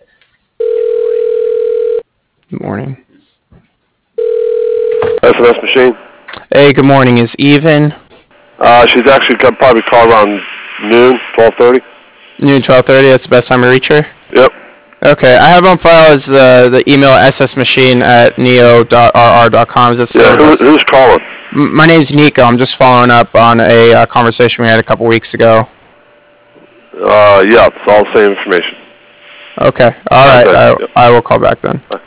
Good morning. SMS machine. Hey, good morning. Is Eve in? She's actually probably call around noon, 12:30. Noon, 12:30. That's the best time to reach her? Yep. Okay. I have on file as the email ssmachine@neo.rr.com. Is that still? Yeah, who's calling? My name's Nico. I'm just following up on a conversation we had a couple weeks ago. Yeah, it's all the same information. Okay. All right. Okay. Yep. I will call back then.